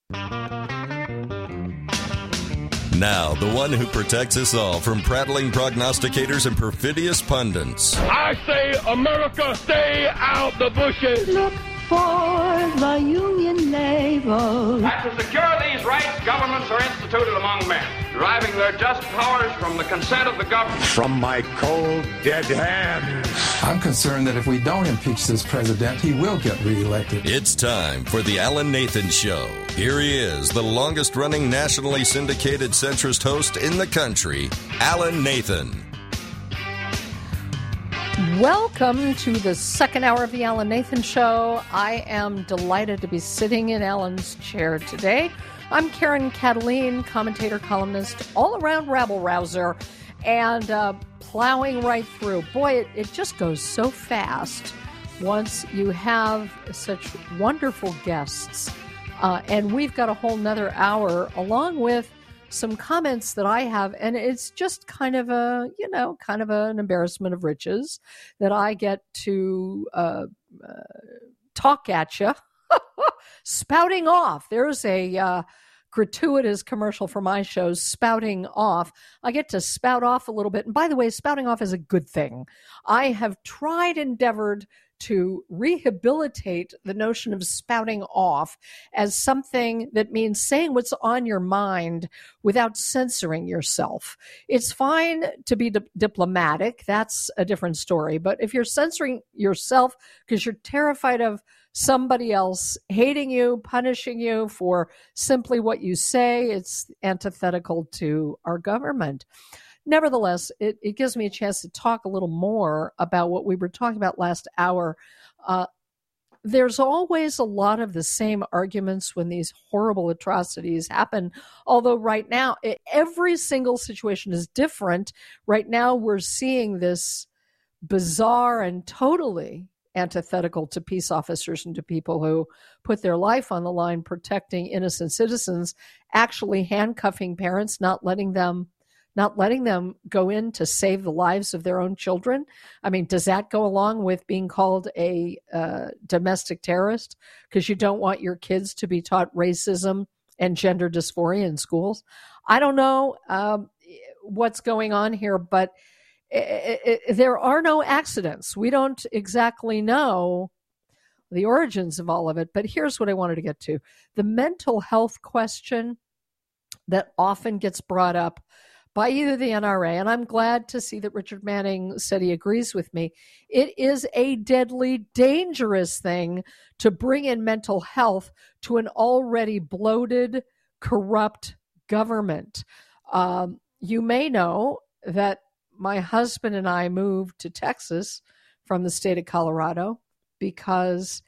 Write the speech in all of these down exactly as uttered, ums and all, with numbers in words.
Now, the one who protects us all from prattling prognosticators and perfidious pundits. I say, America, stay out the bushes. Look for the Union label. And to secure these rights, governments are instituted among men, deriving their just powers from the consent of the government. From my cold, dead hands. I'm concerned that if we don't impeach this president, he will get reelected. It's time for the Alan Nathan Show. Here he is, the longest-running nationally syndicated centrist host in the country, Alan Nathan. Welcome to the second hour of the Alan Nathan Show. I am delighted to be sitting in Alan's chair today. I'm Karen Cataline, commentator, columnist, all-around rabble-rouser, and uh, plowing right through. Boy, it, it just goes so fast once you have such wonderful guests. Uh, and we've got a whole nother hour along with some comments that I have, and it's just kind of a, you know, kind of an embarrassment of riches that I get to uh, uh, talk at you, spouting off. There's a uh, gratuitous commercial for my show, spouting off. I get to spout off a little bit. And by the way, spouting off is a good thing. I have tried, endeavored to rehabilitate the notion of spouting off as something that means saying what's on your mind without censoring yourself. It's fine to be di- diplomatic. That's a different story. But if you're censoring yourself because you're terrified of somebody else hating you, punishing you for simply what you say, it's antithetical to our government. Nevertheless, it, it gives me a chance to talk a little more about what we were talking about last hour. Uh, there's always a lot of the same arguments when these horrible atrocities happen, although right now, it, every single situation is different. Right now, we're seeing this bizarre and totally antithetical to peace officers and to people who put their life on the line protecting innocent citizens, actually handcuffing parents, not letting them not letting them go in to save the lives of their own children. I mean, does that go along with being called a uh, domestic terrorist because you don't want your kids to be taught racism and gender dysphoria in schools? I don't know um, what's going on here, but it, it, it, there are no accidents. We don't exactly know the origins of all of it, but here's what I wanted to get to. The mental health question that often gets brought up by either the N R A, and I'm glad to see that Richard Manning said he agrees with me. It is a deadly, dangerous thing to bring in mental health to an already bloated, corrupt government. Um, you may know that my husband and I moved to Texas from the state of Colorado because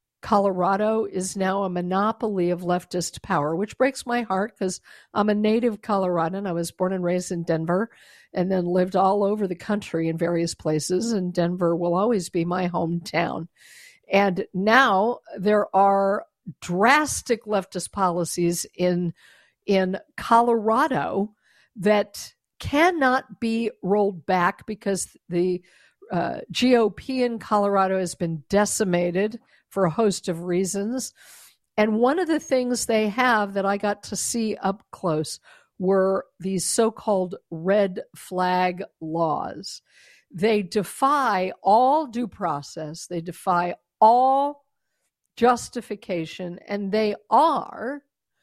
Colorado is now a monopoly of leftist power, which breaks my heart because I'm a native Coloradan. I was born and raised in Denver and then lived all over the country in various places, and Denver will always be my hometown. And now there are drastic leftist policies in, in Colorado that cannot be rolled back because the uh, G O P in Colorado has been decimated for a host of reasons. And one of the things they have that I got to see up close were these so-called red flag laws. They defy all due process. They defy all justification. And they are,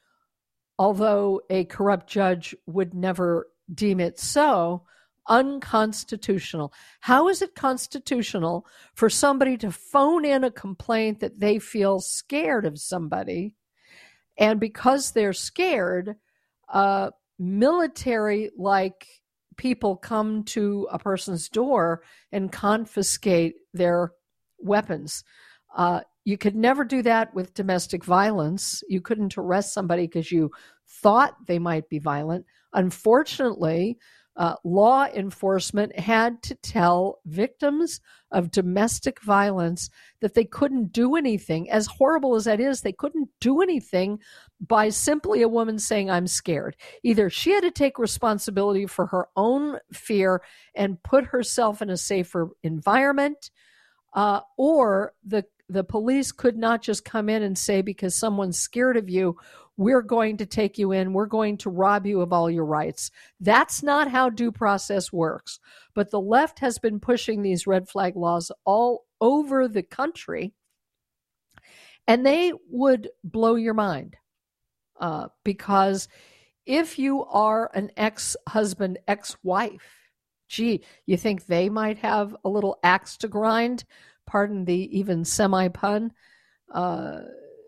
although a corrupt judge would never deem it so, unconstitutional. How is it constitutional for somebody to phone in a complaint that they feel scared of somebody, and because they're scared, uh, military-like people come to a person's door and confiscate their weapons? Uh, you could never do that with domestic violence. You couldn't arrest somebody because you thought they might be violent. Unfortunately, Uh, law enforcement had to tell victims of domestic violence that they couldn't do anything. As horrible as that is, they couldn't do anything by simply a woman saying, I'm scared. Either she had to take responsibility for her own fear and put herself in a safer environment, uh, or the the police could not just come in and say, because someone's scared of you, we're going to take you in, we're going to rob you of all your rights. That's not how due process works. But the left has been pushing these red flag laws all over the country, and they would blow your mind. Uh, because if you are an ex-husband, ex-wife, gee, you think they might have a little axe to grind? Pardon the even semi-pun. Uh,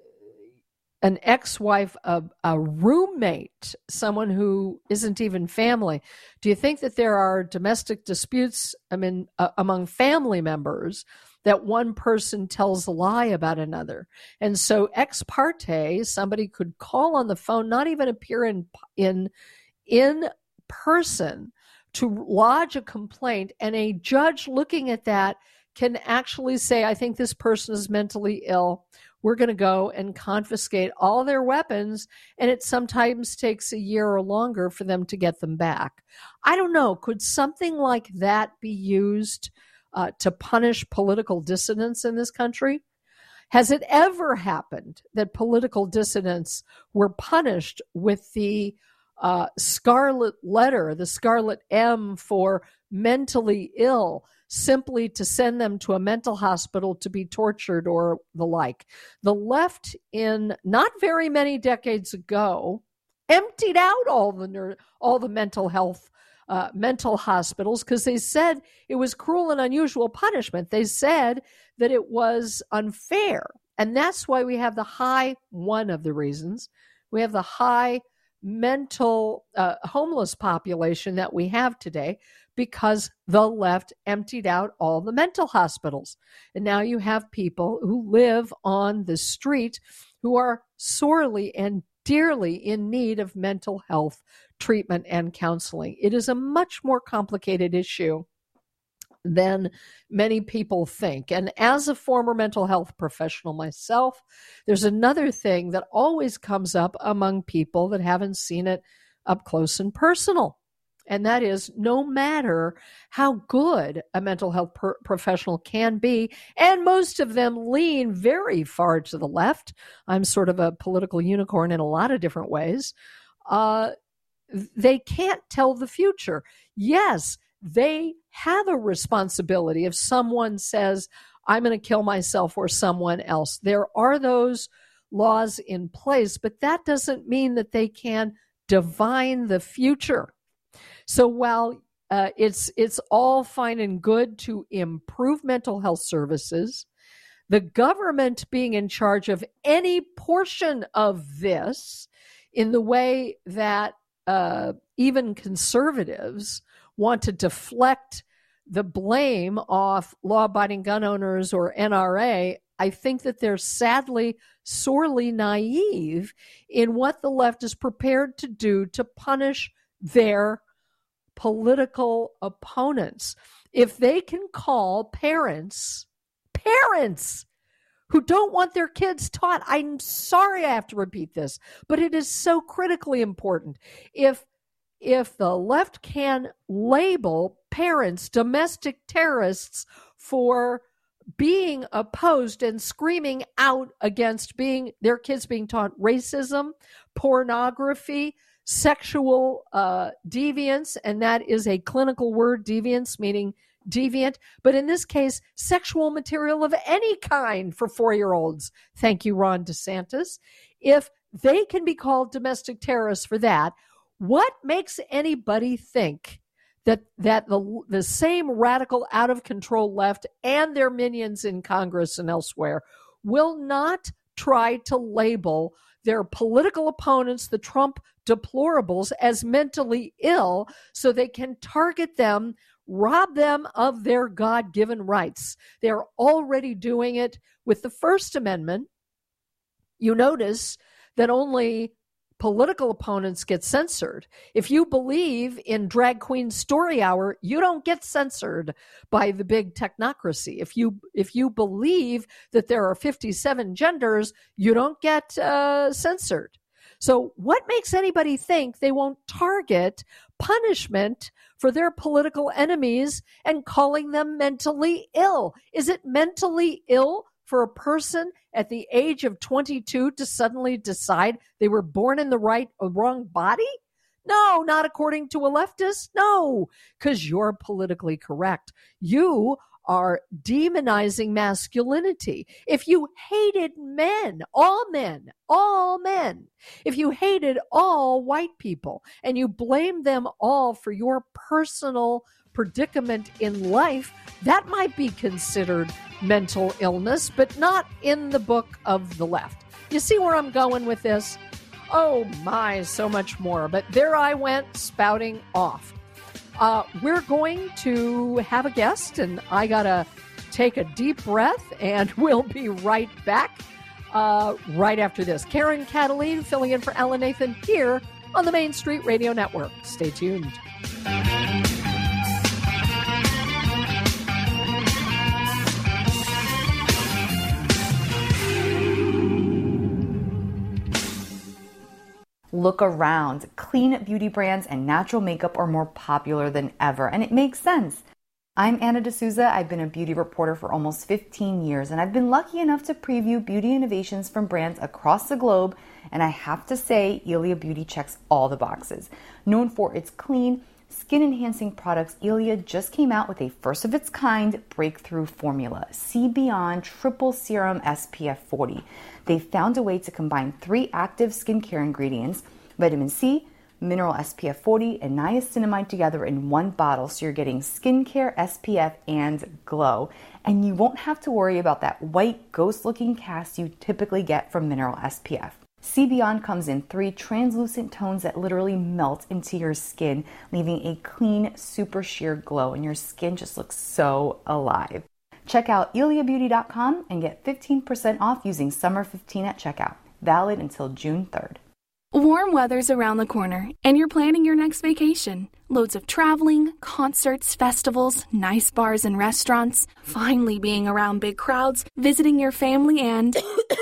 an ex-wife, a, a roommate, someone who isn't even family. Do you think that there are domestic disputes, I mean, uh, among family members that one person tells a lie about another? And so ex parte, somebody could call on the phone, not even appear in in in person to lodge a complaint, and a judge looking at that can actually say, I think this person is mentally ill. We're going to go and confiscate all their weapons, and it sometimes takes a year or longer for them to get them back. I don't know. Could something like that be used uh, to punish political dissidents in this country? Has it ever happened that political dissidents were punished with the uh, scarlet letter, the scarlet M for mentally ill, simply to send them to a mental hospital to be tortured or the like? The left, in not very many decades ago, emptied out all the ner- all the mental health uh, mental hospitals because they said it was cruel and unusual punishment. They said that it was unfair, and that's why we have the high. One of the reasons we have the high mental uh, homeless population that we have today, because the left emptied out all the mental hospitals. And now you have people who live on the street who are sorely and dearly in need of mental health treatment and counseling. It is a much more complicated issue than many people think. And as a former mental health professional myself, there's another thing that always comes up among people that haven't seen it up close and personal. And that is, no matter how good a mental health per- professional can be, and most of them lean very far to the left. I'm sort of a political unicorn in a lot of different ways. Uh, they can't tell the future. Yes, they have a responsibility if someone says, I'm going to kill myself or someone else. There are those laws in place, but that doesn't mean that they can divine the future. So while uh, it's it's all fine and good to improve mental health services, the government being in charge of any portion of this in the way that uh, even conservatives want to deflect the blame off law-abiding gun owners or N R A, I think that they're sadly sorely naive in what the left is prepared to do to punish their political opponents. If they can call parents, parents who don't want their kids taught, I'm sorry I have to repeat this, but it is so critically important. If if the left can label parents domestic terrorists for being opposed and screaming out against being their kids being taught racism, pornography, sexual uh, deviance, and that is a clinical word, deviance, meaning deviant, but in this case, sexual material of any kind for four-year-olds. Thank you, Ron DeSantis. If they can be called domestic terrorists for that, what makes anybody think that that the the same radical, out-of-control left and their minions in Congress and elsewhere will not try to label their political opponents, the Trump deplorables, as mentally ill so they can target them, rob them of their God-given rights? They're already doing it with the First Amendment. You notice that only political opponents get censored. If you believe in Drag Queen Story Hour, you don't get censored by the big technocracy. If you if you believe that there are fifty-seven genders, you don't get uh, censored. So what makes anybody think they won't target punishment for their political enemies and calling them mentally ill? Is it mentally ill for a person at the age of twenty-two to suddenly decide they were born in the right or wrong body? No, not according to a leftist. No, because you're politically correct. You are demonizing masculinity. If you hated men, all men, all men, if you hated all white people and you blamed them all for your personal predicament in life, that might be considered mental illness, but not in the book of the left. You see where I'm going with this? Oh my, so much more. But there I went spouting off. Uh, we're going to have a guest, and I got to take a deep breath, and we'll be right back uh, right after this. Karen Kataline filling in for Alan Nathan here on the Main Street Radio Network. Stay tuned. Look around. Clean beauty brands and natural makeup are more popular than ever, and it makes sense. I'm Anna D'Souza. I've been a beauty reporter for almost fifteen years, and I've been lucky enough to preview beauty innovations from brands across the globe, and I have to say, Ilia Beauty checks all the boxes. Known for its clean, skin-enhancing products, Ilia just came out with a first-of-its-kind breakthrough formula, C Beyond Triple Serum S P F forty. They found a way to combine three active skincare ingredients, vitamin C, mineral S P F forty, and niacinamide together in one bottle, so you're getting skincare, S P F, and glow. And you won't have to worry about that white, ghost-looking cast you typically get from mineral S P F. C Beyond comes in three translucent tones that literally melt into your skin, leaving a clean, super sheer glow, and your skin just looks so alive. Check out ilia beauty dot com and get fifteen percent off using summer fifteen at checkout. Valid until June third. Warm weather's around the corner, and you're planning your next vacation. Loads of traveling, concerts, festivals, nice bars and restaurants, finally being around big crowds, visiting your family, and...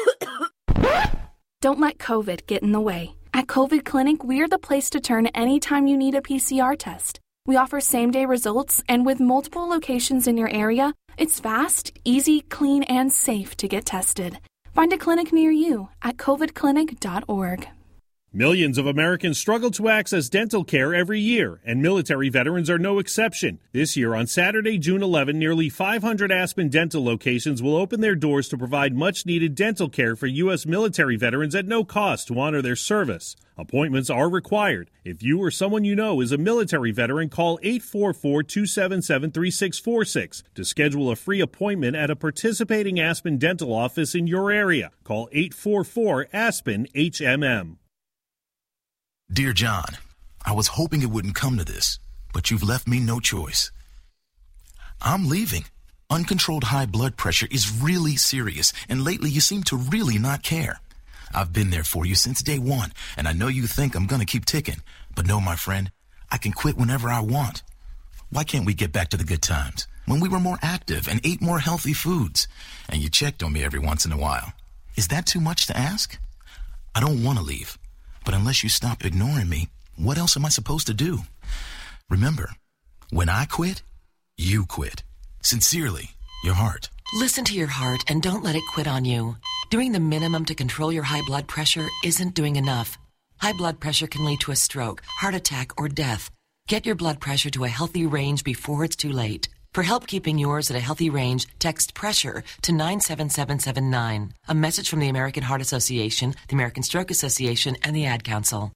Don't let COVID get in the way. At COVID Clinic, we're the place to turn anytime you need a P C R test. We offer same-day results, and with multiple locations in your area, it's fast, easy, clean, and safe to get tested. Find a clinic near you at covid clinic dot org. Millions of Americans struggle to access dental care every year, and military veterans are no exception. This year, on Saturday, June eleventh, nearly five hundred Aspen dental locations will open their doors to provide much-needed dental care for U S military veterans at no cost to honor their service. Appointments are required. If you or someone you know is a military veteran, call eight four four, two seven seven, three six four six to schedule a free appointment at a participating Aspen dental office in your area. Call eight four four, ASPEN, H M M. Dear John, I was hoping it wouldn't come to this, but you've left me no choice. I'm leaving. Uncontrolled high blood pressure is really serious, and lately you seem to really not care. I've been there for you since day one, and I know you think I'm going to keep ticking, but no, my friend, I can quit whenever I want. Why can't we get back to the good times, when we were more active and ate more healthy foods, and you checked on me every once in a while? Is that too much to ask? I don't want to leave. But unless you stop ignoring me, what else am I supposed to do? Remember, when I quit, you quit. Sincerely, your heart. Listen to your heart and don't let it quit on you. Doing the minimum to control your high blood pressure isn't doing enough. High blood pressure can lead to a stroke, heart attack, or death. Get your blood pressure to a healthy range before it's too late. For help keeping yours at a healthy range, text PRESSURE to nine seven seven seven nine. A message from the American Heart Association, the American Stroke Association, and the Ad Council.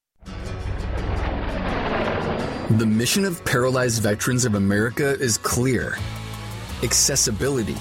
The mission of Paralyzed Veterans of America is clear. Accessibility.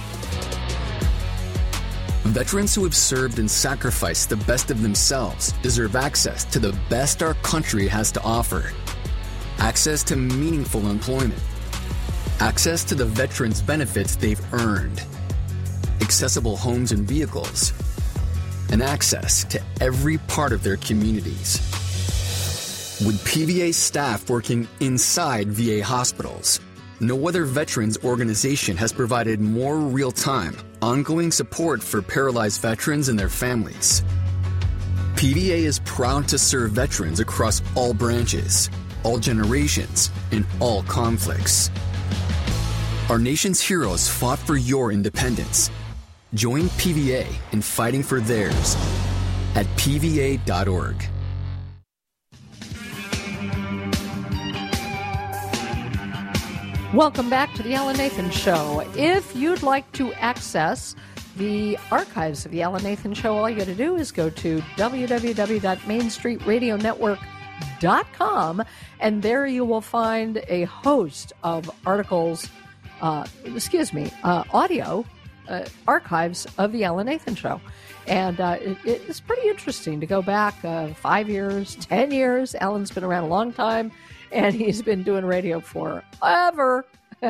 Veterans who have served and sacrificed the best of themselves deserve access to the best our country has to offer. Access to meaningful employment. Access to the veterans' benefits they've earned, accessible homes and vehicles, and access to every part of their communities. With P V A staff working inside V A hospitals, no other veterans organization has provided more real-time, ongoing support for paralyzed veterans and their families. P V A is proud to serve veterans across all branches, all generations, and all conflicts. Our nation's heroes fought for your independence. Join P V A in fighting for theirs at P V A dot org. Welcome back to the Alan Nathan Show. If you'd like to access the archives of the Alan Nathan Show, all you got to do is go to w w w dot main street radio network dot com, and there you will find a host of articles, uh, excuse me, uh, audio uh, archives of the Alan Nathan Show. And uh, it, it's pretty interesting to go back uh, five years, ten years. Alan's been around a long time, and he's been doing radio forever.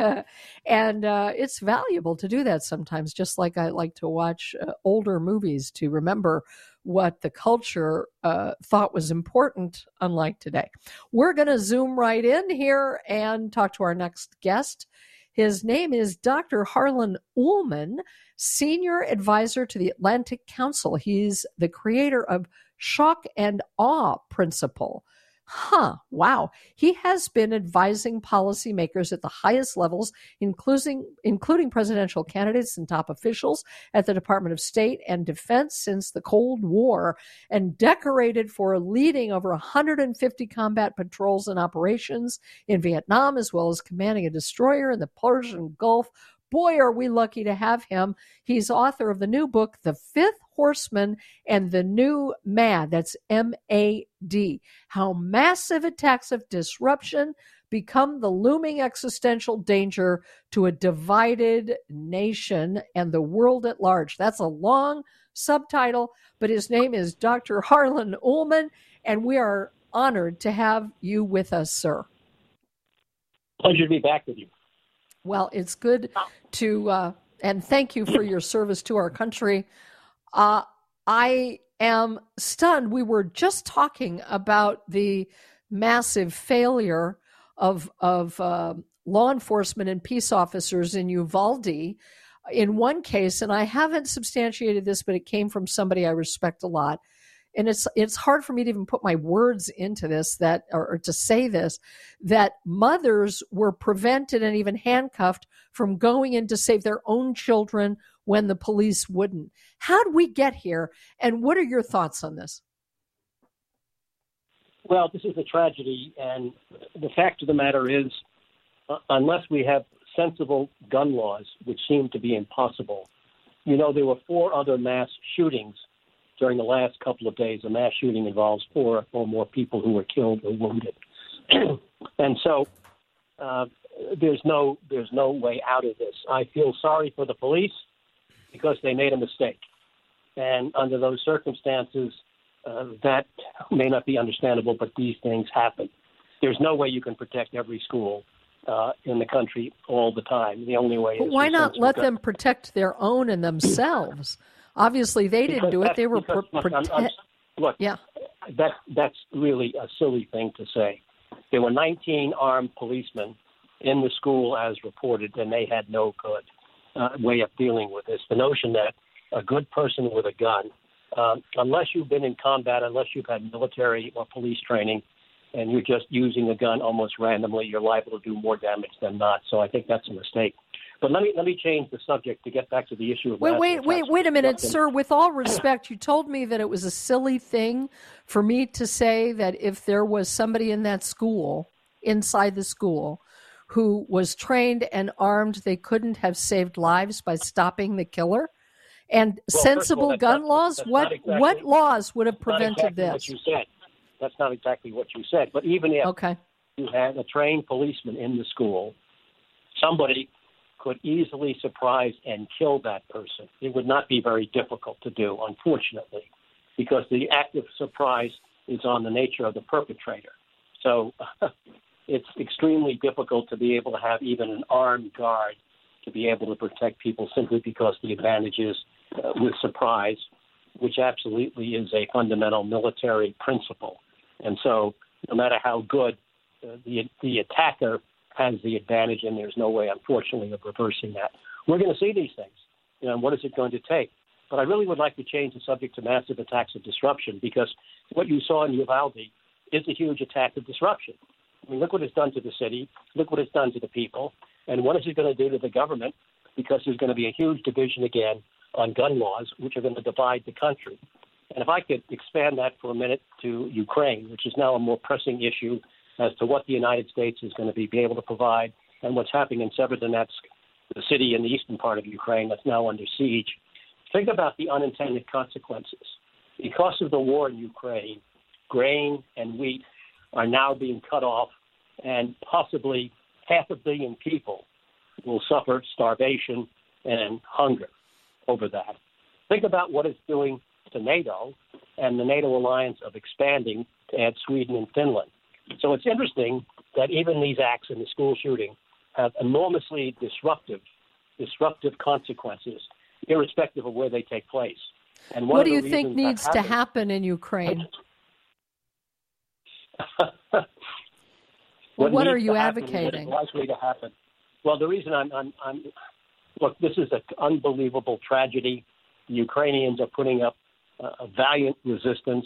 And uh, it's valuable to do that sometimes, just like I like to watch uh, older movies to remember what the culture uh, thought was important, unlike today. We're going to zoom right in here and talk to our next guest. His name is Doctor Harlan Ullman, Senior Advisor to the Atlantic Council. He's the creator of Shock and Awe Principle. Huh, wow. He has been advising policymakers at the highest levels, including, including presidential candidates and top officials at the Department of State and Defense since the Cold War, and decorated for leading over one hundred fifty combat patrols and operations in Vietnam, as well as commanding a destroyer in the Persian Gulf. Boy, are we lucky to have him. He's author of the new book, The Fifth Horseman and the New MAD. That's M A D. How massive attacks of disruption become the looming existential danger to a divided nation and the world at large. That's a long subtitle, but his name is Doctor Harlan Ullman, and we are honored to have you with us, sir. Pleasure to be back with you. Well, it's good to, uh, and thank you for your service to our country. Uh, I am stunned. We were just talking about the massive failure of of uh, law enforcement and peace officers in Uvalde. In one case, and I haven't substantiated this, but it came from somebody I respect a lot. And it's it's hard for me to even put my words into this, that or, or to say this, that mothers were prevented and even handcuffed from going in to save their own children when the police wouldn't. How did we get here? And what are your thoughts on this? Well, this is a tragedy. And the fact of the matter is, uh, unless we have sensible gun laws, which seem to be impossible, you know, there were four other mass shootings during the last couple of days. A mass shooting involves four or more people who were killed or wounded. And so uh, there's no there's no way out of this. I feel sorry for the police because they made a mistake. And under those circumstances, uh, that may not be understandable, but these things happen. There's no way you can protect every school uh, in the country all the time. The only way but is... why not let them protect their own and themselves? Obviously, they didn't because do it. They were because, pro- look, I'm, I'm, look, yeah. that that's really a silly thing to say. There were nineteen armed policemen in the school, as reported, and they had no good uh, way of dealing with this. The notion that a good person with a gun, um, unless you've been in combat, unless you've had military or police training, and you're just using a gun almost randomly, you're liable to do more damage than not. So I think that's a mistake. But let me let me change the subject to get back to the issue of wait, wait, wait, wait a minute, sir. With all respect, you told me that it was a silly thing for me to say that if there was somebody in that school, inside the school, who was trained and armed, they couldn't have saved lives by stopping the killer. And well, sensible all, gun not, laws, what exactly, what laws would have prevented exactly this? What you said. That's not exactly what you said. But even if okay. you had a trained policeman in the school, somebody could easily surprise and kill that person. It would not be very difficult to do, unfortunately, because the act of surprise is on the nature of the perpetrator. So it's extremely difficult to be able to have even an armed guard to be able to protect people simply because the advantages uh, with surprise, which absolutely is a fundamental military principle. And so no matter how good uh, the the attacker has the advantage, and there's no way, unfortunately, of reversing that. We're going to see these things. You know, and what is it going to take? But I really would like to change the subject to massive attacks of disruption, because what you saw in Uvalde is a huge attack of disruption. I mean, look what it's done to the city. Look what it's done to the people. And what is it going to do to the government? Because there's going to be a huge division again on gun laws, which are going to divide the country. And if I could expand that for a minute to Ukraine, which is now a more pressing issue as to what the United States is going to be, be able to provide, and what's happening in Severodonetsk, the city in the eastern part of Ukraine that's now under siege. Think about the unintended consequences. Because of the war in Ukraine, grain and wheat are now being cut off, and possibly half a billion people will suffer starvation and hunger over that. Think about what it's doing to NATO and the NATO alliance of expanding to add Sweden and Finland. So it's interesting that even these acts in the school shooting have enormously disruptive, disruptive consequences, irrespective of where they take place. And what do you think needs to happen in Ukraine? what well, what are you happen, advocating? What is likely to happen? Well, the reason I'm, I'm, I'm look, this is an unbelievable tragedy. The Ukrainians are putting up uh, a valiant resistance.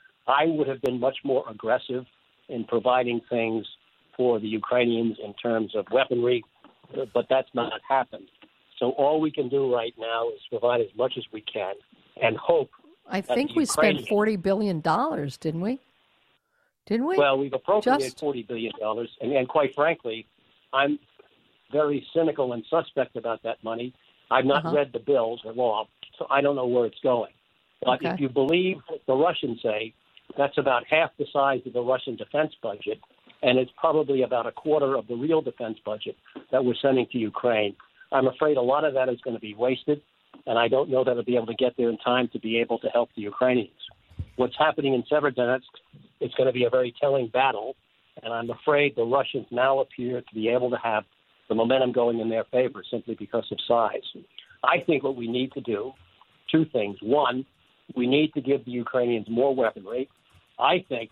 I would have been much more aggressive in providing things for the Ukrainians in terms of weaponry, but that's not happened. So all we can do right now is provide as much as we can and hope. I think we spent forty billion dollars, didn't we? Didn't we? Well, we've appropriated Just... forty billion dollars, and, and quite frankly, I'm very cynical and suspect about that money. I've not uh-huh. read the bills or law, so I don't know where it's going. But okay. if you believe what the Russians say, that's about half the size of the Russian defense budget, and it's probably about a quarter of the real defense budget that we're sending to Ukraine. I'm afraid a lot of that is going to be wasted, and I don't know that it'll be able to get there in time to be able to help the Ukrainians. What's happening in Severodonetsk is going to be a very telling battle, and I'm afraid the Russians now appear to be able to have the momentum going in their favor simply because of size. I think what we need to do, two things. One, we need to give the Ukrainians more weaponry. I think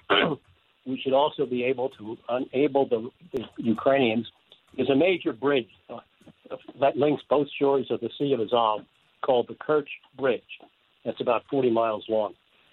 we should also be able to enable the, the Ukrainians. There's a major bridge uh, that links both shores of the Sea of Azov called the Kerch Bridge. That's about forty miles long.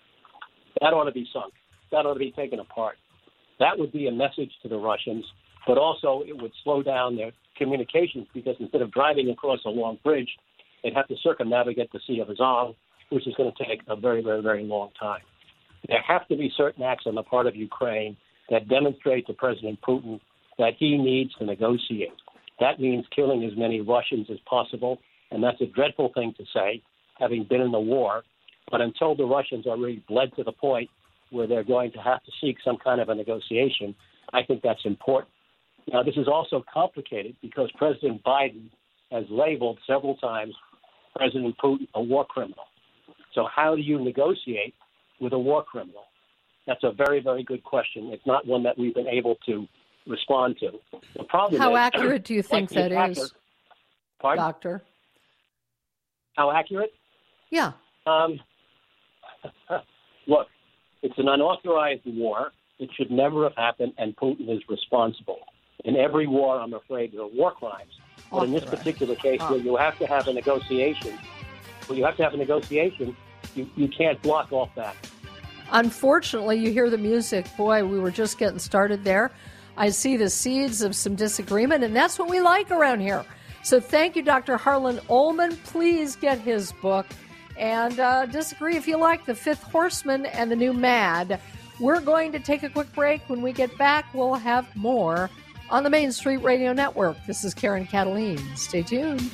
That ought to be sunk. That ought to be taken apart. That would be a message to the Russians, but also it would slow down their communications because instead of driving across a long bridge, they'd have to circumnavigate the Sea of Azov, which is going to take a very, very, very long time. There have to be certain acts on the part of Ukraine that demonstrate to President Putin that he needs to negotiate. That means killing as many Russians as possible, and that's a dreadful thing to say, having been in the war. But until the Russians are really bled to the point where they're going to have to seek some kind of a negotiation, I think that's important. Now, this is also complicated because President Biden has labeled several times President Putin a war criminal. So how do you negotiate with a war criminal? That's a very, very good question. It's not one that we've been able to respond to. The problem How is, accurate do you think like that attacker, is, pardon? Doctor? How accurate? Yeah. Um, look, it's an unauthorized war. It should never have happened, and Putin is responsible. In every war, I'm afraid, there are war crimes. But in this particular case, huh. where you have to have a negotiation, when you have to have a negotiation, you, you can't block off that. Unfortunately, you hear the music. Boy, we were just getting started there. I see the seeds of some disagreement, and that's what we like around here. So thank you, Doctor Harlan Ullman. Please get his book. And uh, disagree if you like, The Fifth Horseman and the New Mad. We're going to take a quick break. When we get back, we'll have more on the Main Street Radio Network. This is Karen Cataline. Stay tuned.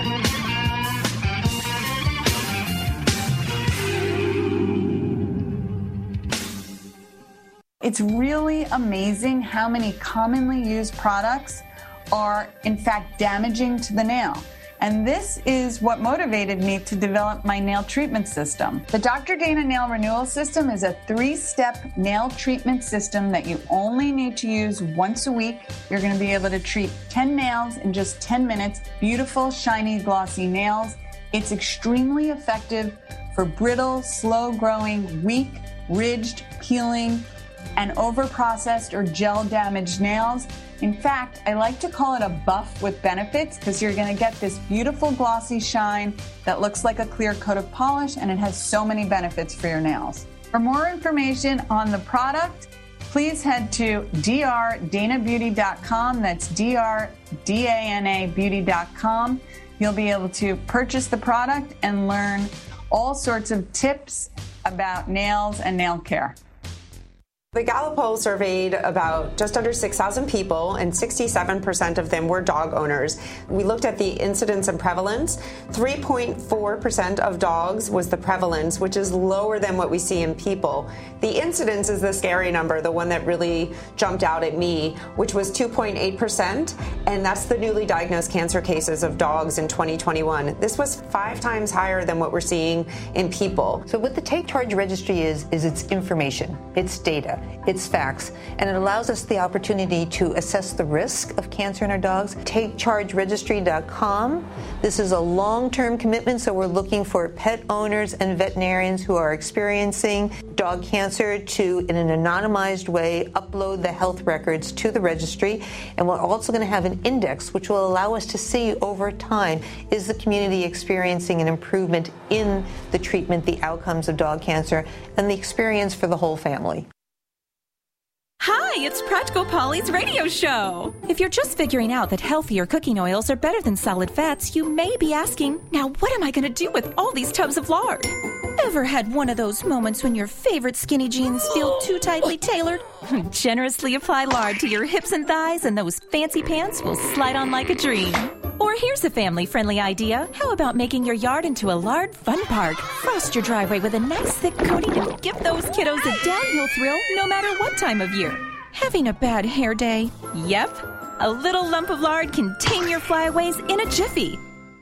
It's really amazing how many commonly used products are, in fact, damaging to the nail. And this is what motivated me to develop my nail treatment system. The Doctor Dana Nail Renewal System is a three-step nail treatment system that you only need to use once a week. You're going to be able to treat ten nails in just ten minutes. Beautiful, shiny, glossy nails. It's extremely effective for brittle, slow-growing, weak, ridged, peeling, and over-processed or gel-damaged nails. In fact, I like to call it a buff with benefits because you're going to get this beautiful glossy shine that looks like a clear coat of polish, and it has so many benefits for your nails. For more information on the product, please head to d r dana beauty dot com. That's D R D A N A beauty dot com. You'll be able to purchase the product and learn all sorts of tips about nails and nail care. The Gallup poll surveyed about just under six thousand people, and sixty-seven percent of them were dog owners. We looked at the incidence and prevalence. three point four percent of dogs was the prevalence, which is lower than what we see in people. The incidence is the scary number, the one that really jumped out at me, which was two point eight percent, and that's the newly diagnosed cancer cases of dogs in twenty twenty-one. This was five times higher than what we're seeing in people. So what the Take Charge Registry is, is it's information, it's data. It's facts, and it allows us the opportunity to assess the risk of cancer in our dogs. take charge registry dot com. This is a long-term commitment, so we're looking for pet owners and veterinarians who are experiencing dog cancer to, in an anonymized way, upload the health records to the registry. And we're also going to have an index which will allow us to see over time, is the community experiencing an improvement in the treatment, the outcomes of dog cancer, and the experience for the whole family. Hi, it's Practical Polly's radio show. If you're just figuring out that healthier cooking oils are better than solid fats, you may be asking, now what am I going to do with all these tubs of lard? Ever had one of those moments when your favorite skinny jeans feel too tightly tailored? Generously apply lard to your hips and thighs, and those fancy pants will slide on like a dream. Or here's a family-friendly idea. How about making your yard into a lard fun park? Frost your driveway with a nice thick coating and give those kiddos a downhill thrill no matter what time of year. Having a bad hair day? Yep. A little lump of lard can tame your flyaways in a jiffy.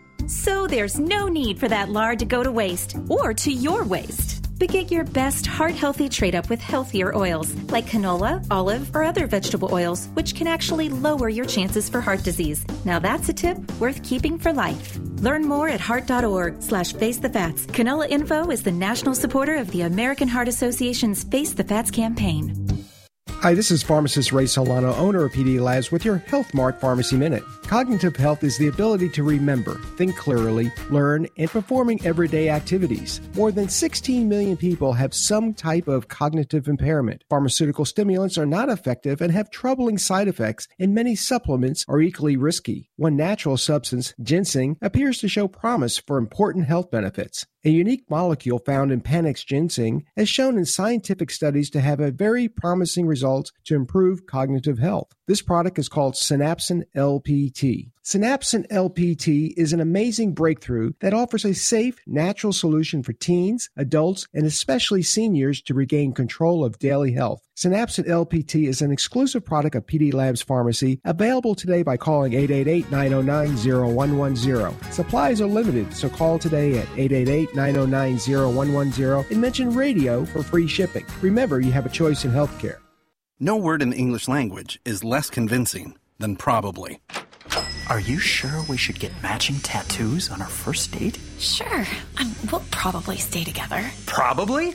So there's no need for that lard to go to waste or to your waste. But get your best heart-healthy trade-up with healthier oils like canola, olive, or other vegetable oils, which can actually lower your chances for heart disease. Now that's a tip worth keeping for life. Learn more at heart.org slash face the fats. Canola Info is the national supporter of the American Heart Association's Face the Fats campaign. Hi, this is pharmacist Ray Solano, owner of P D Labs, with your Health Mart Pharmacy Minute. Cognitive health is the ability to remember, think clearly, learn, and performing everyday activities. More than sixteen million people have some type of cognitive impairment. Pharmaceutical stimulants are not effective and have troubling side effects, and many supplements are equally risky. One natural substance, ginseng, appears to show promise for important health benefits. A unique molecule found in Panax ginseng has shown in scientific studies to have a very promising result to improve cognitive health. This product is called Synapsin L P T. Synapsin L P T is an amazing breakthrough that offers a safe, natural solution for teens, adults, and especially seniors to regain control of daily health. Synapsin L P T is an exclusive product of P D Labs Pharmacy, available today by calling eight eight eight, nine oh nine, oh one one oh. Supplies are limited, so call today at eight eight eight, nine oh nine, oh one one oh and mention radio for free shipping. Remember, you have a choice in healthcare. No word in the English language is less convincing than probably. Are you sure we should get matching tattoos on our first date? Sure. Um, we'll probably stay together. Probably?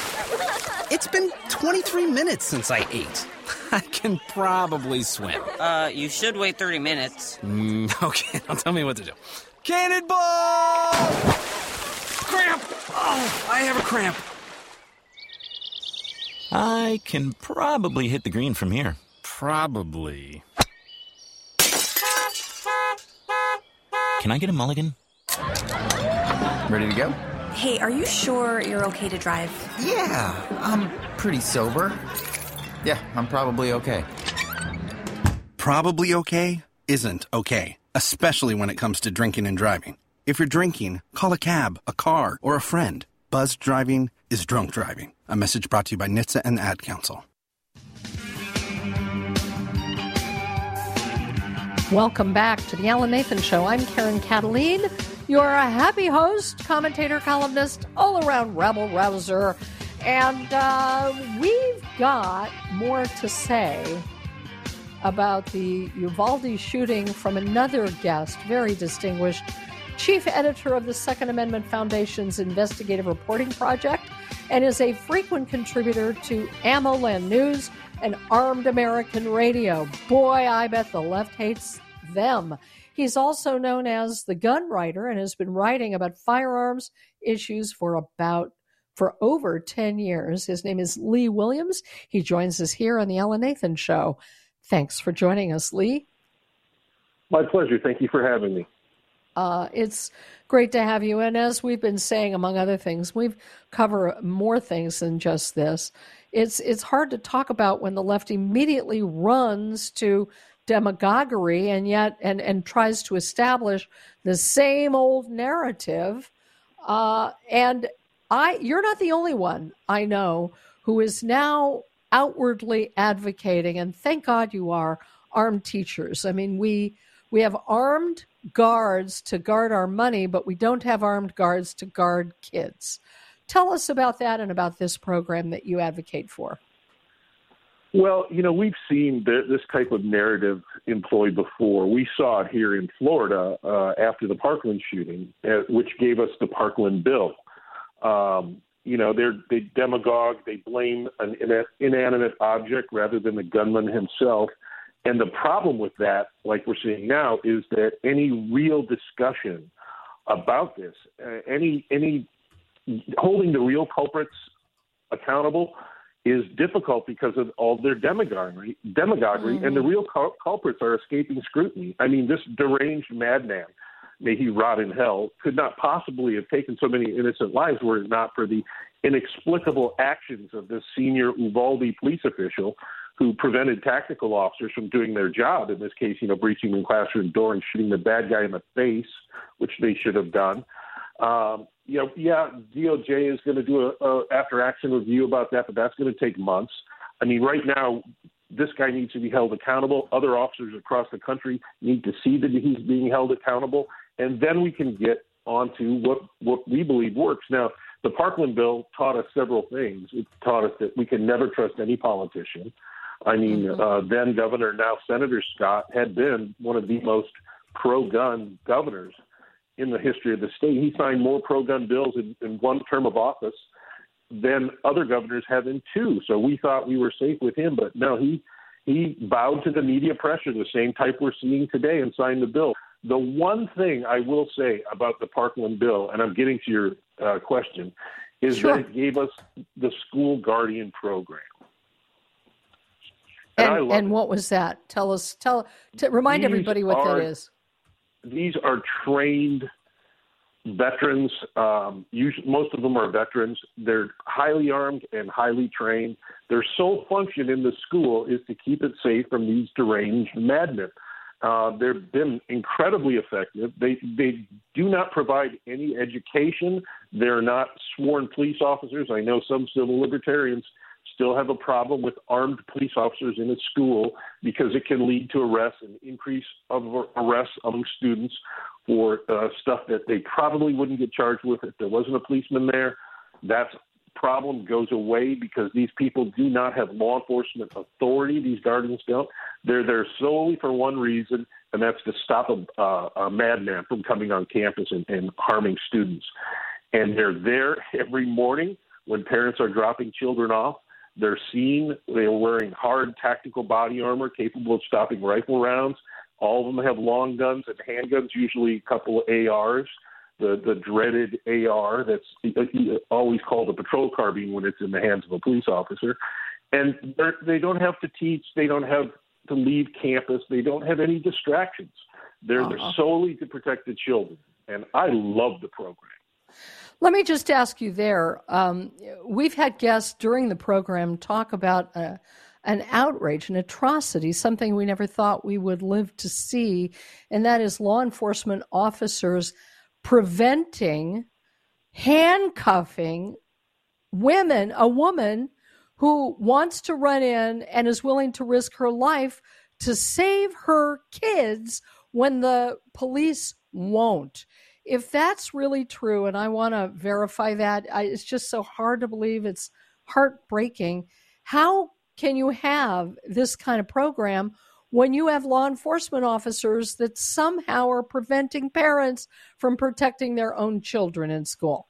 It's been twenty-three minutes since I ate. I can probably swim. Uh, you should wait thirty minutes. Mm, okay, now tell me what to do. Cannonball! Cramp! Oh, I have a cramp. I can probably hit the green from here. Probably. Can I get a mulligan? Ready to go? Hey, are you sure you're okay to drive? Yeah, I'm pretty sober. Yeah, I'm probably okay. Probably okay isn't okay, especially when it comes to drinking and driving. If you're drinking, call a cab, a car, or a friend. Buzzed driving is drunk driving. A message brought to you by N H T S A and the Ad Council. Welcome back to the Alan Nathan Show. I'm Karen Cataline, your happy host, commentator, columnist, all-around rabble-rouser. And uh, we've got more to say about the Uvalde shooting from another guest, very distinguished, chief editor of the Second Amendment Foundation's investigative reporting project, and is a frequent contributor to AmmoLand News and Armed American Radio. Boy, I bet the left hates them. He's also known as the gun writer and has been writing about firearms issues for about for over ten years. His name is Lee Williams. He joins us here on the Alan Nathan Show. Thanks for joining us, Lee. My pleasure. Thank you for having me. Uh, it's great to have you. And as we've been saying, among other things, we've covered more things than just this. It's it's hard to talk about when the left immediately runs to demagoguery and yet and, and tries to establish the same old narrative. Uh, and I you're not the only one I know who is now outwardly advocating, and thank God you are, armed teachers. I mean, we we have armed guards to guard our money, but we don't have armed guards to guard kids. Tell us about that and about this program that you advocate for. Well, you know, we've seen th- this type of narrative employed before. We saw it here in Florida uh, after the Parkland shooting, uh, which gave us the Parkland bill. Um, you know, they're, they demagogue, they blame an inanimate object rather than the gunman himself. And the problem with that, like we're seeing now, is that any real discussion about this, uh, any any holding the real culprits accountable is difficult because of all their demagoguery, demagoguery mm-hmm. and the real cul- culprits are escaping scrutiny. I mean, this deranged madman, may he rot in hell, could not possibly have taken so many innocent lives were it not for the inexplicable actions of this senior Uvalde police official who prevented tactical officers from doing their job, in this case, you know, breaching the classroom door and shooting the bad guy in the face, which they should have done. Um, you know, yeah, D O J is going to do a, a after-action review about that, but that's going to take months. I mean, right now, this guy needs to be held accountable. Other officers across the country need to see that he's being held accountable, and then we can get onto what, what we believe works. Now, the Parkland bill taught us several things. It taught us that we can never trust any politician. I mean, uh, then Governor, now Senator Scott, had been one of the most pro-gun governors in the history of the state. He signed more pro-gun bills in, in one term of office than other governors have in two. So we thought we were safe with him, but no, he he bowed to the media pressure, the same type we're seeing today, and signed the bill. The one thing I will say about the Parkland bill, and I'm getting to your uh, question, is sure. that it gave us the school guardian program. And, and, and what was that? Tell us, tell, to remind these everybody what are, that is. These are trained veterans. Um, usually, most of them are veterans. They're highly armed and highly trained. Their sole function in the school is to keep it safe from these deranged madmen. Uh, they've been incredibly effective. They they do not provide any education. They're not sworn police officers. I know some civil libertarians still have a problem with armed police officers in a school because it can lead to arrests and increase of arrests among students for uh, stuff that they probably wouldn't get charged with if there wasn't a policeman there. That problem goes away because these people do not have law enforcement authority. These guardians don't. They're there solely for one reason, and that's to stop a, uh, a madman from coming on campus and, and harming students. And they're there every morning when parents are dropping children off. They're seen. They're wearing hard tactical body armor capable of stopping rifle rounds. All of them have long guns and handguns, usually a couple of A Rs, the, the dreaded A R that's always called a patrol carbine when it's in the hands of a police officer. And they don't have to teach. They don't have to leave campus. They don't have any distractions. They're, uh-huh. they're solely to protect the children. And I love the program. Let me just ask you there. Um, we've had guests during the program talk about uh, an outrage, an atrocity, something we never thought we would live to see, and that is law enforcement officers preventing, handcuffing women, a woman who wants to run in and is willing to risk her life to save her kids when the police won't. If that's really true, and I want to verify that, I, it's just so hard to believe, it's heartbreaking. How can you have this kind of program when you have law enforcement officers that somehow are preventing parents from protecting their own children in school?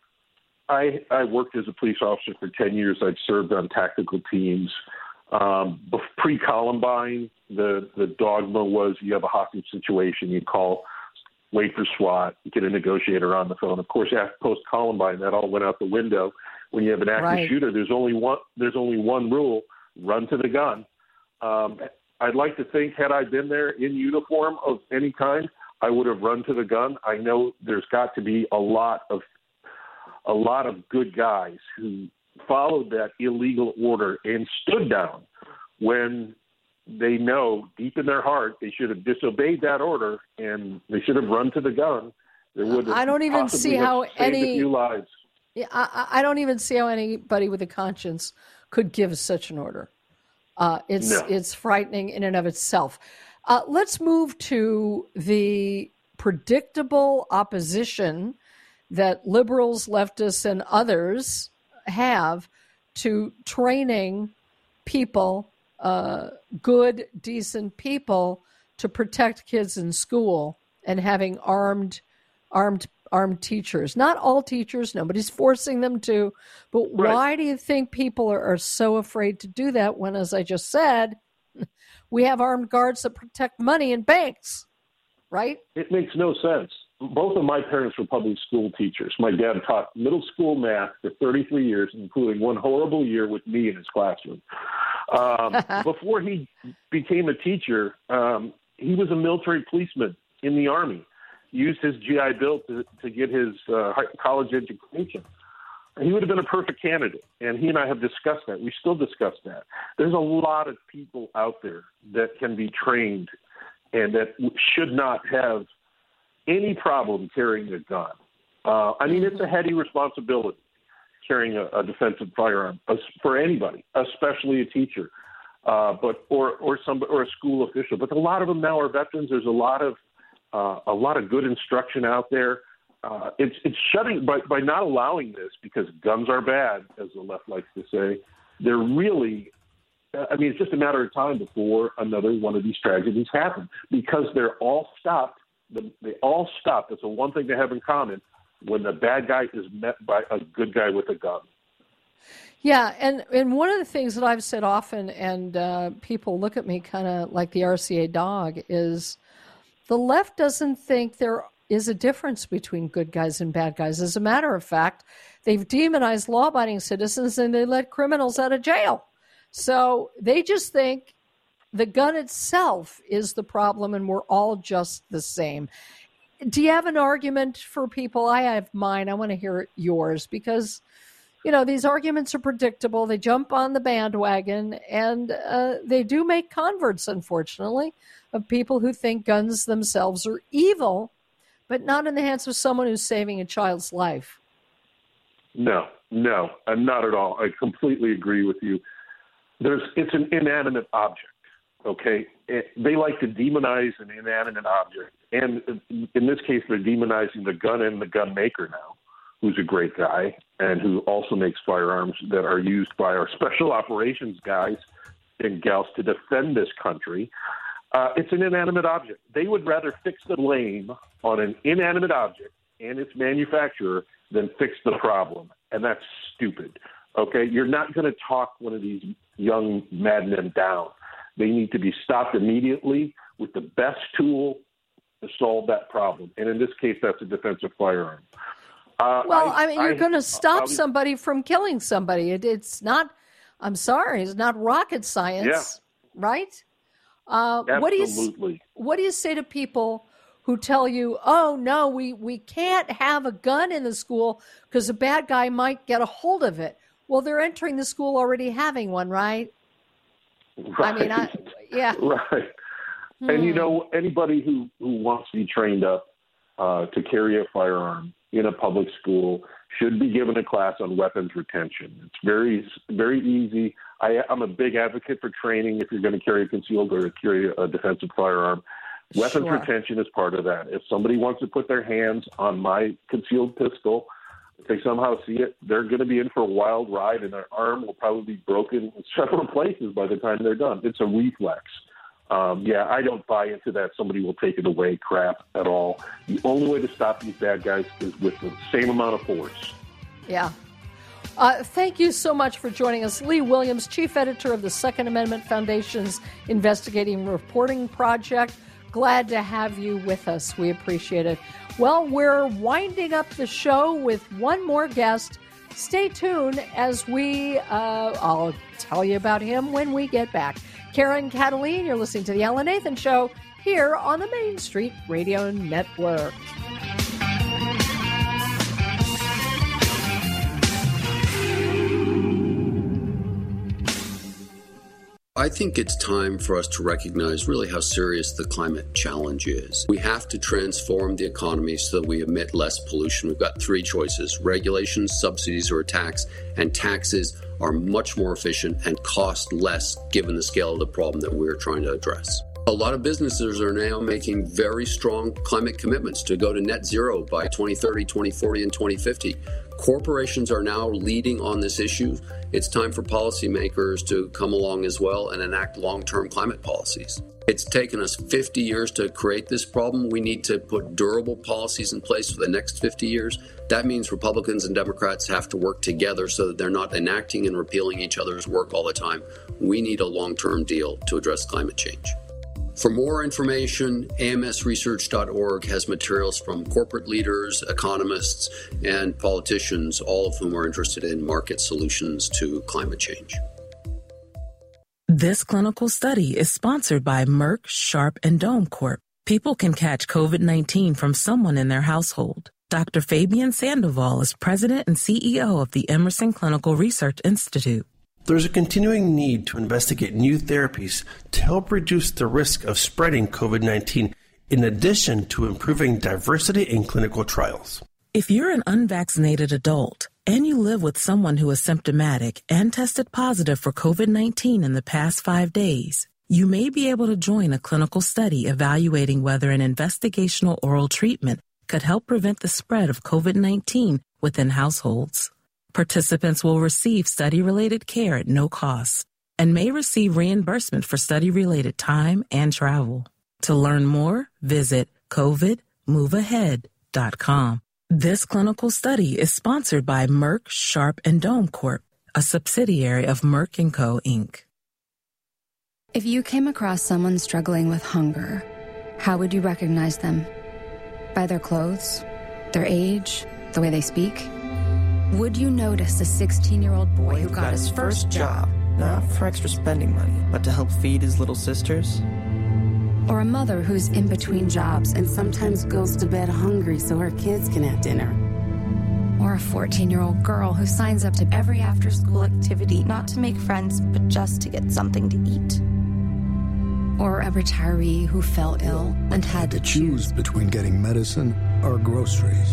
I, I worked as a police officer for ten years. I've served on tactical teams. Um, pre-Columbine, the, the dogma was you have a hostage situation, you call wait for SWAT, get a negotiator on the phone. Of course, after post-Columbine, that all went out the window. When you have an active right. shooter, there's only one. There's only one rule: run to the gun. Um, I'd like to think, had I been there in uniform of any kind, I would have run to the gun. I know there's got to be a lot of a lot of good guys who followed that illegal order and stood down when they know deep in their heart they should have disobeyed that order and they should have run to the gun. There would have I don't even see how any a few lives. Yeah, I, I don't even see how anybody with a conscience could give such an order. Uh, it's No. it's frightening in and of itself. Uh, let's move to the predictable opposition that liberals, leftists, and others have to training people, uh, good, decent people, to protect kids in school and having armed, armed, armed teachers. Not all teachers, nobody's forcing them to, but Right. why do you think people are, are so afraid to do that when, as I just said, we have armed guards that protect money in banks, right? It makes no sense. Both of my parents were public school teachers. My dad taught middle school math for thirty-three years, including one horrible year with me in his classroom. Um, before he became a teacher, um, he was a military policeman in the Army. He used his G I Bill to, to get his uh, college education. He would have been a perfect candidate, and he and I have discussed that. We still discuss that. There's a lot of people out there that can be trained and that should not have any problem carrying a gun. Uh, I mean, it's a heady responsibility carrying a, a defensive firearm uh, for anybody, especially a teacher, uh, but or or some or a school official. But a lot of them now are veterans. There's a lot of uh, a lot of good instruction out there. Uh, it's it's shutting by by not allowing this because guns are bad, as the left likes to say. They're really. I mean, it's just a matter of time before another one of these tragedies happen because they're all stopped. They all stop. That's the one thing they have in common when the bad guy is met by a good guy with a gun. Yeah, and, and one of the things that I've said often, and uh, people look at me kind of like the R C A dog, is the left doesn't think there is a difference between good guys and bad guys. As a matter of fact, they've demonized law-abiding citizens and they let criminals out of jail. So they just think the gun itself is the problem and we're all just the same. Do you have an argument for people? I have mine. I want to hear yours because, you know, these arguments are predictable. They jump on the bandwagon and uh, they do make converts, unfortunately, of people who think guns themselves are evil, but not in the hands of someone who's saving a child's life. No, no, and not at all. I completely agree with you. There's, it's an inanimate object, okay? It, they like to demonize an inanimate object. And in this case, they're demonizing the gun and the gun maker now, who's a great guy and who also makes firearms that are used by our special operations guys and gals to defend this country. Uh, it's an inanimate object. They would rather fix the blame on an inanimate object and its manufacturer than fix the problem. And that's stupid. Okay, you're not going to talk one of these young madmen down. They need to be stopped immediately with the best tool to solve that problem. And in this case, that's a defensive firearm. Uh, well, I, I mean, you're going to stop I'll, somebody from killing somebody. It, it's not, I'm sorry, it's not rocket science, yeah. right? Uh, Absolutely. What do you, what do you say to people who tell you, oh, no, we, we can't have a gun in the school because a bad guy might get a hold of it? Well, they're entering the school already having one, right? Right. I mean, I, yeah. Right. Hmm. And, you know, anybody who, who wants to be trained up uh, to carry a firearm in a public school should be given a class on weapons retention. It's very, very easy. I, I'm a big advocate for training if you're going to carry a concealed or carry a defensive firearm. Weapons Sure. retention is part of that. If somebody wants to put their hands on my concealed pistol, if they somehow see it, they're going to be in for a wild ride, and their arm will probably be broken in several places by the time they're done. It's a reflex. Um, yeah, I don't buy into that somebody will take it away crap at all. The only way to stop these bad guys is with the same amount of force. Yeah. Uh, thank you so much for joining us. Lee Williams, Chief Editor of the Second Amendment Foundation's Investigating Reporting Project. Glad to have you with us. We appreciate it. Well, we're winding up the show with one more guest Stay tuned as we, uh, I'll tell you about him when we get back. Karen Cataline, you're listening to The Alan Nathan Show here on the Main Street Radio Network. I think it's time for us to recognize really how serious the climate challenge is. We have to transform the economy so that we emit less pollution. We've got three choices: regulations, subsidies, or a tax. And taxes are much more efficient and cost less given the scale of the problem that we're trying to address. A lot of businesses are now making very strong climate commitments to go to net zero by twenty thirty, twenty forty, and twenty fifty. Corporations are now leading on this issue. It's time for policymakers to come along as well and enact long-term climate policies. It's taken us fifty years to create this problem. We need to put durable policies in place for the next fifty years. That means Republicans and Democrats have to work together so that they're not enacting and repealing each other's work all the time. We need a long-term deal to address climate change. For more information, A M S research dot org has materials from corporate leaders, economists, and politicians, all of whom are interested in market solutions to climate change. This clinical study is sponsored by Merck, Sharp, and Dohme Corp. People can catch COVID nineteen from someone in their household. Doctor Fabian Sandoval is president and C E O of the Emerson Clinical Research Institute. There's a continuing need to investigate new therapies to help reduce the risk of spreading COVID nineteen, in addition to improving diversity in clinical trials. If you're an unvaccinated adult and you live with someone who is symptomatic and tested positive for COVID nineteen in the past five days, you may be able to join a clinical study evaluating whether an investigational oral treatment could help prevent the spread of COVID nineteen within households. Participants will receive study-related care at no cost and may receive reimbursement for study-related time and travel. To learn more, visit covid move ahead dot com. This clinical study is sponsored by Merck, Sharp, and Dohme Corp, a subsidiary of Merck and Co., Incorporated. If you came across someone struggling with hunger, how would you recognize them? By their clothes, their age, the way they speak? Would you notice a sixteen-year-old boy who got his first job, not for extra spending money, but to help feed his little sisters? Or a mother who's in between jobs and sometimes goes to bed hungry so her kids can have dinner? Or a fourteen-year-old girl who signs up to every after-school activity, not to make friends, but just to get something to eat? Or a retiree who fell ill and had to choose between getting medicine or groceries.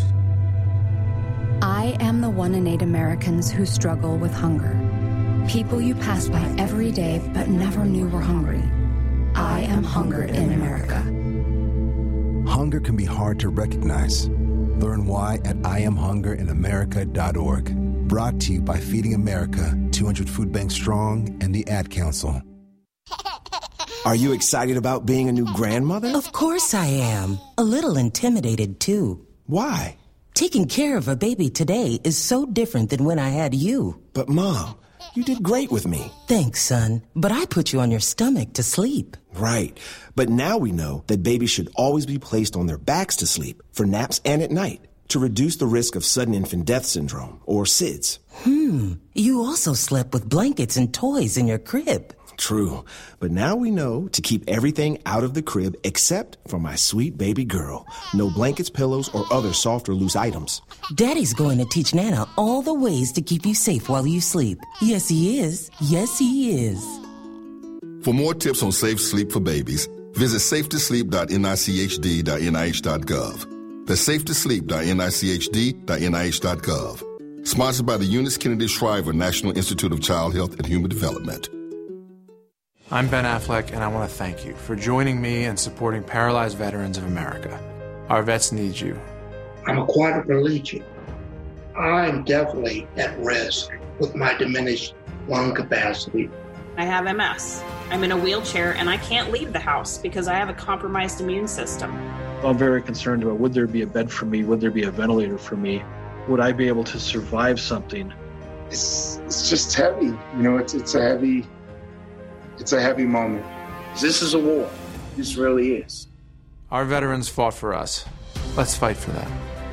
I am the one in eight Americans who struggle with hunger. People you pass by every day but never knew were hungry. I am hunger in America. Hunger can be hard to recognize. Learn why at I am hunger in America dot org. Brought to you by Feeding America, two hundred Food Banks Strong, and the Ad Council. Are you excited about being a new grandmother? Of course I am. A little intimidated, too. Why? Taking care of a baby today is so different than when I had you. But, Mom, you did great with me. Thanks, son. But I put you on your stomach to sleep. Right. But now we know that babies should always be placed on their backs to sleep, for naps and at night, to reduce the risk of sudden infant death syndrome, or S I D S. Hmm. You also slept with blankets and toys in your crib. True. But now we know to keep everything out of the crib except for my sweet baby girl. No blankets, pillows, or other soft or loose items. Daddy's going to teach Nana all the ways to keep you safe while you sleep. Yes, he is. Yes, he is. For more tips on safe sleep for babies, visit safe to sleep dot N I C H D dot N I H dot gov. That's safe to sleep dot N I C H D dot N I H dot gov. Sponsored by the Eunice Kennedy Shriver National Institute of Child Health and Human Development. I'm Ben Affleck, and I want to thank you for joining me and supporting Paralyzed Veterans of America. Our vets need you. I'm a quadriplegic. I'm definitely at risk with my diminished lung capacity. I have M S. I'm in a wheelchair, and I can't leave the house because I have a compromised immune system. I'm very concerned about, would there be a bed for me? Would there be a ventilator for me? Would I be able to survive something? It's, it's just heavy. You know, it's, it's a heavy... It's a heavy moment. This is a war. This really is. Our veterans fought for us. Let's fight for them.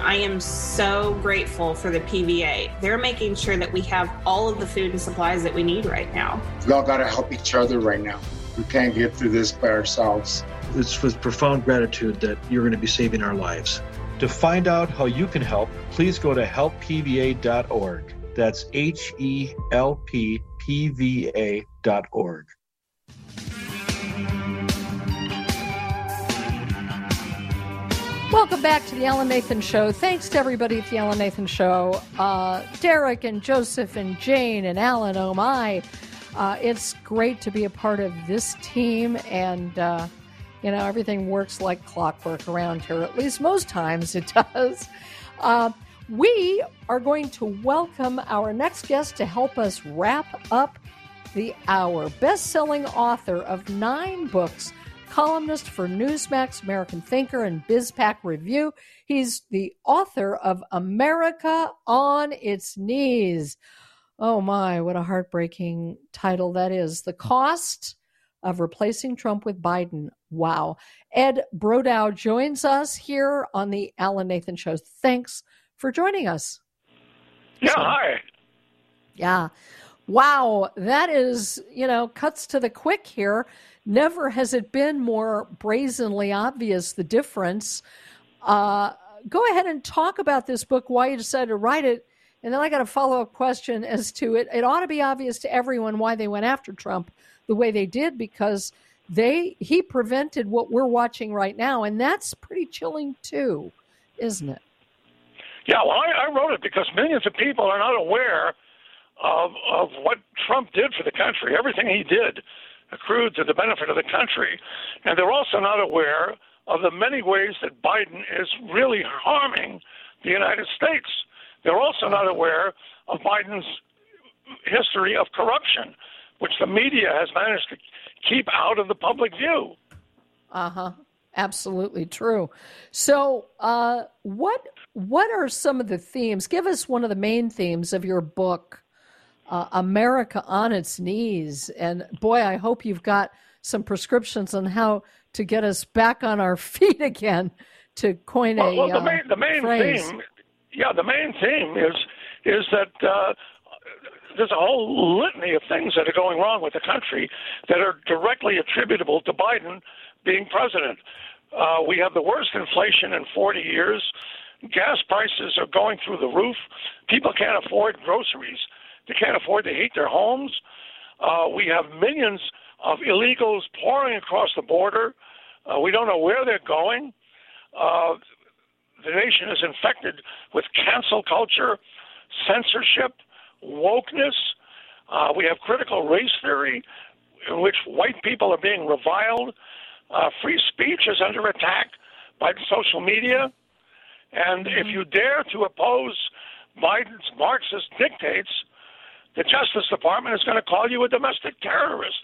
I am so grateful for the P V A. They're making sure that we have all of the food and supplies that we need right now. We all got to help each other right now. We can't get through this by ourselves. It's with profound gratitude that you're going to be saving our lives. To find out how you can help, please go to help P V A dot org. That's H E L P P V A dot org. Welcome back to the Alan Nathan Show. Thanks to everybody at the Alan Nathan Show. Uh, Derek and Joseph and Jane and Alan, oh my. Uh, it's great to be a part of this team, and, uh, you know, everything works like clockwork around here. At least most times it does. Uh, we are going to welcome our next guest to help us wrap up the hour. Best-selling author of nine books, columnist for Newsmax, American Thinker, and BizPac Review. He's the author of America on Its Knees. Oh my, what a heartbreaking title that is. The Cost of Replacing Trump with Biden. Wow. Ed Brodow joins us here on the Alan Nathan Show. Thanks for joining us. Yeah, so, hi. Yeah. Wow. That is, you know, cuts to the quick here. Never has it been more brazenly obvious, the difference. Uh, go ahead and talk about this book, why you decided to write it. And then I got a follow-up question as to it. It ought to be obvious to everyone why they went after Trump the way they did, because they he prevented what we're watching right now. And that's pretty chilling too, isn't it? Yeah, well, I, I wrote it because millions of people are not aware of, of what Trump did for the country. Everything he did accrued to the benefit of the country. And they're also not aware of the many ways that Biden is really harming the United States. They're also not aware of Biden's history of corruption, which the media has managed to keep out of the public view. Uh-huh. Absolutely true. So uh, what what are some of the themes? Give us one of the main themes of your book, uh, America on Its Knees. And boy, I hope you've got some prescriptions on how to get us back on our feet again, to coin well, a well, the main, the main uh, phrase. theme, yeah, the main theme is is that uh, there's a whole litany of things that are going wrong with the country that are directly attributable to Biden being president. Uh, we have the worst inflation in forty years. Gas prices are going through the roof. People can't afford groceries. They can't afford to heat their homes. Uh, we have millions of illegals pouring across the border. Uh, we don't know where they're going. Uh, the nation is infected with cancel culture, censorship, wokeness. Uh, we have critical race theory in which white people are being reviled. Uh, free speech is under attack by social media. And if you dare to oppose Biden's Marxist dictates, the Justice Department is going to call you a domestic terrorist.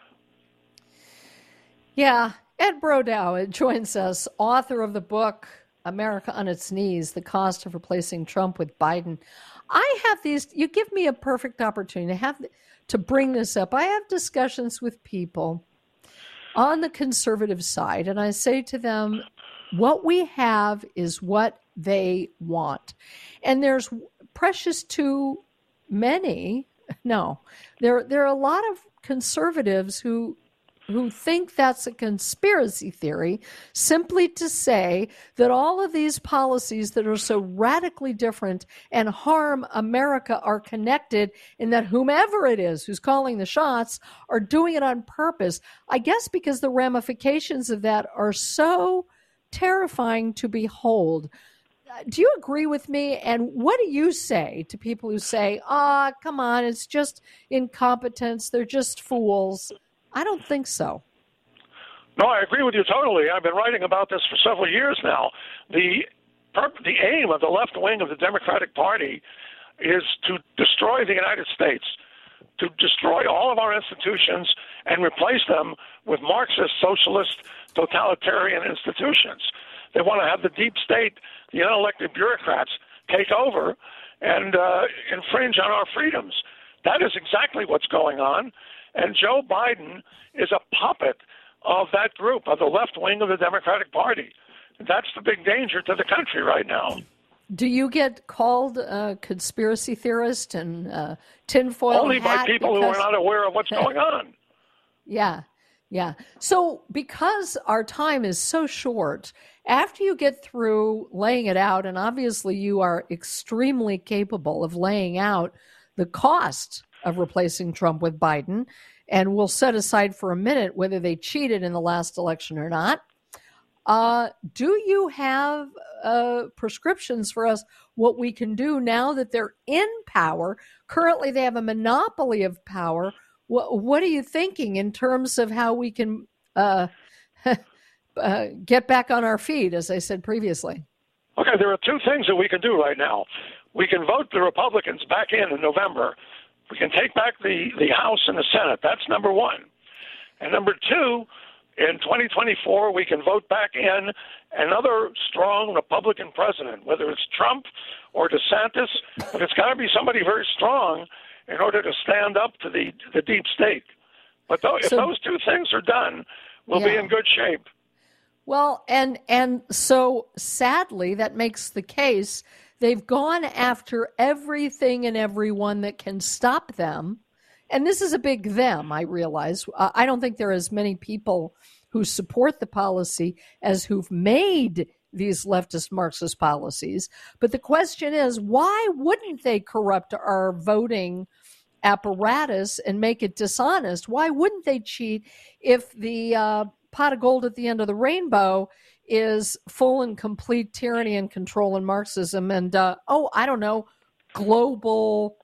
Yeah, Ed Brodow joins us, author of the book, America on Its Knees, The Cost of Replacing Trump with Biden. I have these, you give me a perfect opportunity to have to bring this up. I have discussions with people on the conservative side, and I say to them, what we have is what they want. And there's precious to many, no, there, there are a lot of conservatives who who think that's a conspiracy theory, simply to say that all of these policies that are so radically different and harm America are connected, and that whomever it is who's calling the shots are doing it on purpose. I guess because the ramifications of that are so terrifying to behold. Do you agree with me? And what do you say to people who say, ah, oh, come on, it's just incompetence, they're just fools? I don't think so. No, I agree with you totally. I've been writing about this for several years now. The the aim of the left wing of the Democratic Party is to destroy the United States, to destroy all of our institutions and replace them with Marxist, socialist, totalitarian institutions. They want to have the deep state, the unelected bureaucrats, take over and uh, infringe on our freedoms. That is exactly what's going on. And Joe Biden is a puppet of that group, of the left wing of the Democratic Party. That's the big danger to the country right now. Do you get called a conspiracy theorist and uh, tinfoil Only hat by people because... who are not aware of what's going on. Yeah, yeah. So because our time is so short, after you get through laying it out, and obviously you are extremely capable of laying out the cost of replacing Trump with Biden, and we'll set aside for a minute whether they cheated in the last election or not. Uh, do you have uh, prescriptions for us what we can do now that they're in power? Currently, they have a monopoly of power. What, what are you thinking in terms of how we can uh, uh, get back on our feet, as I said previously? Okay, there are two things that we can do right now. We can vote the Republicans back in in November. We can take back the, the House and the Senate. That's number one. And number two, in twenty twenty-four, we can vote back in another strong Republican president, whether it's Trump or DeSantis, but it's got to be somebody very strong in order to stand up to the the deep state. But though, if so, those two things are done, we'll yeah. be in good shape. Well, and and so sadly, that makes the case. They've gone after everything and everyone that can stop them. And this is a big them, I realize. Uh, I don't think there are as many people who support the policy as who've made these leftist Marxist policies. But the question is, why wouldn't they corrupt our voting apparatus and make it dishonest? Why wouldn't they cheat if the uh, pot of gold at the end of the rainbow is full and complete tyranny and control and Marxism and, uh, oh, I don't know, global...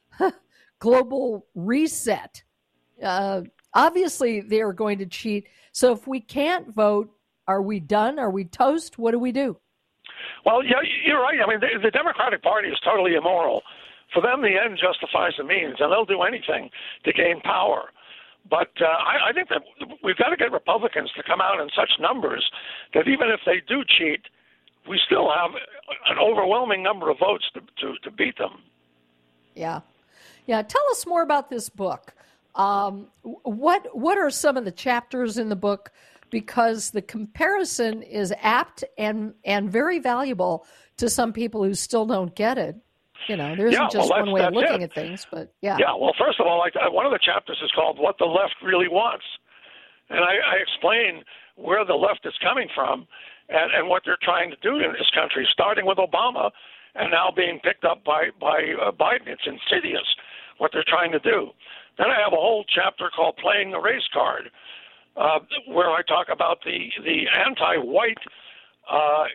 global reset. Uh, obviously, they are going to cheat. So if we can't vote, are we done? Are we toast? What do we do? Well, yeah, you're right. I mean, the, the Democratic Party is totally immoral. For them, the end justifies the means, and they'll do anything to gain power. But uh, I, I think that we've got to get Republicans to come out in such numbers that even if they do cheat, we still have an overwhelming number of votes to, to, to beat them. Yeah. Yeah, tell us more about this book. Um, what what are some of the chapters in the book? Because the comparison is apt and and very valuable to some people who still don't get it. You know, there isn't yeah, just well, one way of looking it. at things, but yeah. Yeah, well, first of all, like, one of the chapters is called What the Left Really Wants. And I, I explain where the left is coming from and, and what they're trying to do in this country, starting with Obama and now being picked up by, by uh, Biden. It's insidious what they're trying to do. Then I have a whole chapter called Playing the Race Card, uh, where I talk about the, the anti-white uh,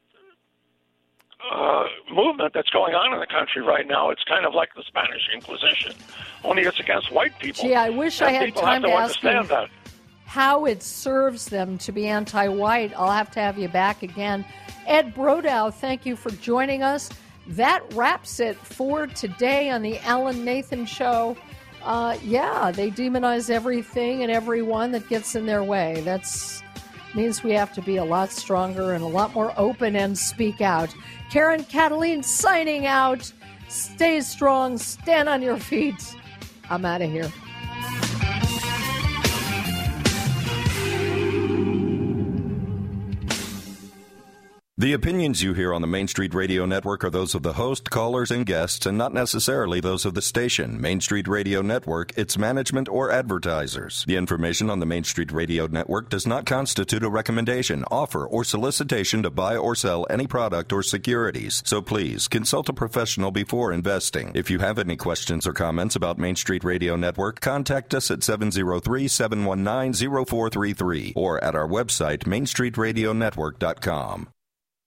uh, movement that's going on in the country right now. It's kind of like the Spanish Inquisition, only it's against white people. Gee, I wish and I had time to, to ask you that. how it serves them to be anti-white. I'll have to have you back again. Ed Brodow, thank you for joining us. That wraps it for today on the Alan Nathan Show. Uh, yeah, they demonize everything and everyone that gets in their way. That means we have to be a lot stronger and a lot more open and speak out. Karen Kataline signing out. Stay strong. Stand on your feet. I'm out of here. The opinions you hear on the Main Street Radio Network are those of the host, callers, and guests, and not necessarily those of the station, Main Street Radio Network, its management, or advertisers. The information on the Main Street Radio Network does not constitute a recommendation, offer, or solicitation to buy or sell any product or securities. So please, consult a professional before investing. If you have any questions or comments about Main Street Radio Network, contact us at seven oh three, seven one nine, oh four three three or at our website, main street radio network dot com.